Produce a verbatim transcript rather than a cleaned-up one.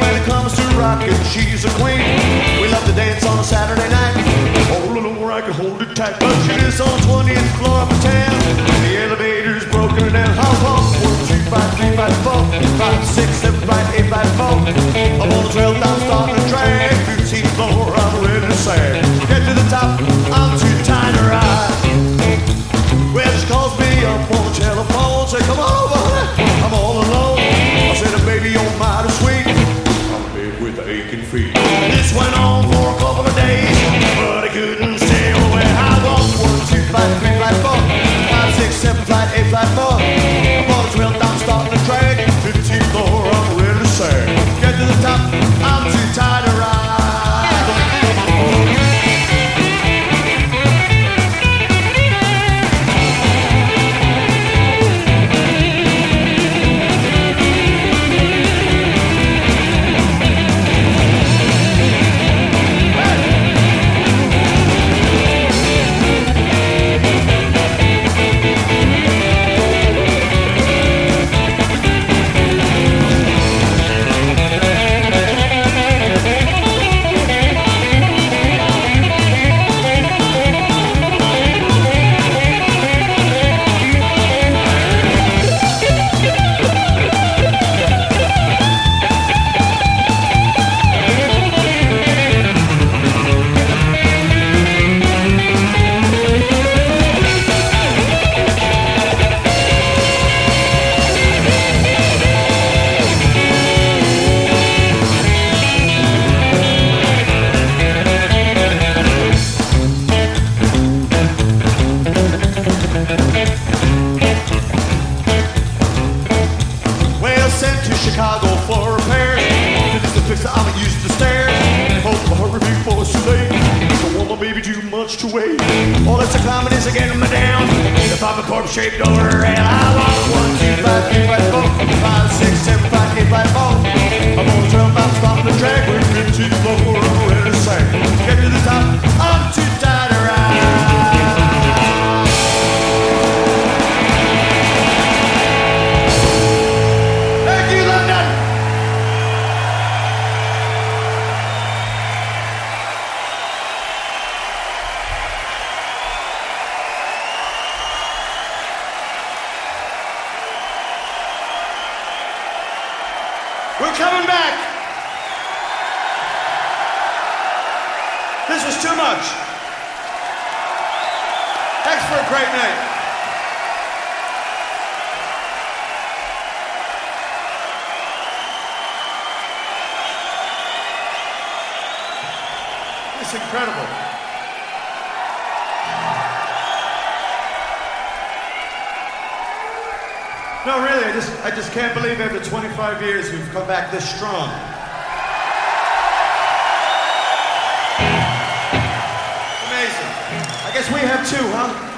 when it comes to rockin', she's a queen. We love to dance on a Saturday night. Hold it over, I can hold it tight. But she lives on the twentieth floor of the town. The elevator's broken down. How long? One, two, five, three, five, four, five, six, seven, five, eight, five, four. I'm on the trail down, starting to drag. fifteenth floor, I'm ready to sag. Get to the top, I'm too tired to ride. Well, she calls me up on the telephone. Say, come on over, honey, I'm all alone. I said, baby, you're mighty sweet. I'm big with aching feet. This went on for a couple of days, but I couldn't stay away. I walked one, two, five, three, five, four, five, six, seven, five, eight, five, four. I'm on the trail down, starting to drag. fifteenth floor, I'm ready to sag. Get to the top, I'm too tired to ride. Chicago for repairs. Just to fix it, I'm used to stairs. Hope I hurry before it's too late. Don't want my baby too much to wait. All that's a climbing is a getting me down. The papa corpse shaped over her head. I walk one, two, five, three, five, four, five, six, seven, five, eight, five, four. I'm on the trail, I'm stopping the track. We're fifteen floor, I'm ready to sing. Get to the top, I'm too tired to ride. We're coming back. This was too much. Thanks for a great night. It's incredible. No, really, I just I just can't believe after twenty-five years we've come back this strong. Amazing. I guess we have too, huh?